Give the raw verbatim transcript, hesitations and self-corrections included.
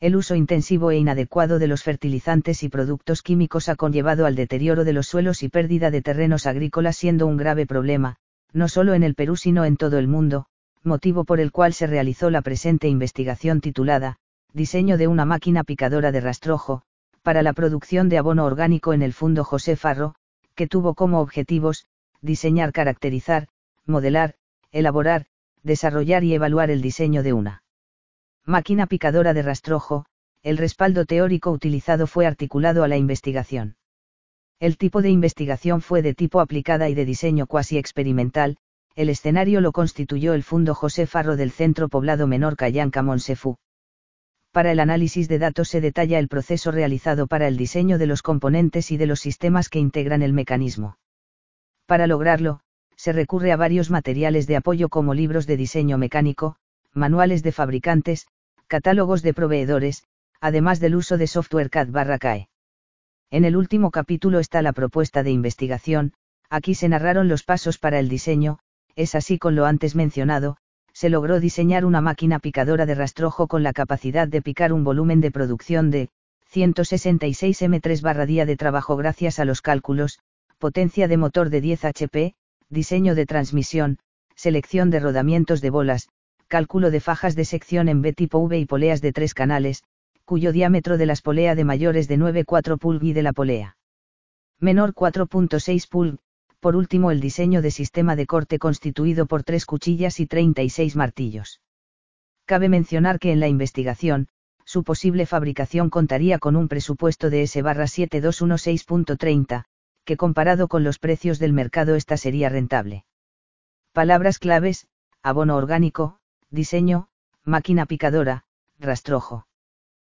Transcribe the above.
El uso intensivo e inadecuado de los fertilizantes y productos químicos ha conllevado al deterioro de los suelos y pérdida de terrenos agrícolas, siendo un grave problema, no solo en el Perú sino en todo el mundo, motivo por el cual se realizó la presente investigación titulada, Diseño de una máquina picadora de rastrojo, para la producción de abono orgánico en el Fundo José Farro, que tuvo como objetivos, diseñar, caracterizar, modelar, elaborar, desarrollar y evaluar el diseño de una máquina picadora de rastrojo. El respaldo teórico utilizado fue articulado a la investigación. El tipo de investigación fue de tipo aplicada y de diseño cuasi experimental. El escenario lo constituyó el Fundo José Farro del Centro Poblado Menor Cayanca Monsefú. Para el análisis de datos se detalla el proceso realizado para el diseño de los componentes y de los sistemas que integran el mecanismo. Para lograrlo, se recurre a varios materiales de apoyo como libros de diseño mecánico, manuales de fabricantes, catálogos de proveedores, además del uso de software C A D barra C A E. En el último capítulo está la propuesta de investigación. Aquí se narraron los pasos para el diseño. Es así, con lo antes mencionado, se logró diseñar una máquina picadora de rastrojo con la capacidad de picar un volumen de producción de ciento sesenta y seis metros tres barra día de trabajo gracias a los cálculos, potencia de motor de diez HP, diseño de transmisión, selección de rodamientos de bolas, cálculo de fajas de sección en B tipo V y poleas de tres canales, cuyo diámetro de las polea de mayor es de nueve punto cuatro pulg y de la polea menor cuatro punto seis pulg. Por último, el diseño de sistema de corte constituido por tres cuchillas y treinta y seis martillos. Cabe mencionar que en la investigación, su posible fabricación contaría con un presupuesto de S siete dos uno seis punto treinta, que comparado con los precios del mercado esta sería rentable. Palabras claves: abono orgánico, diseño, máquina picadora, rastrojo.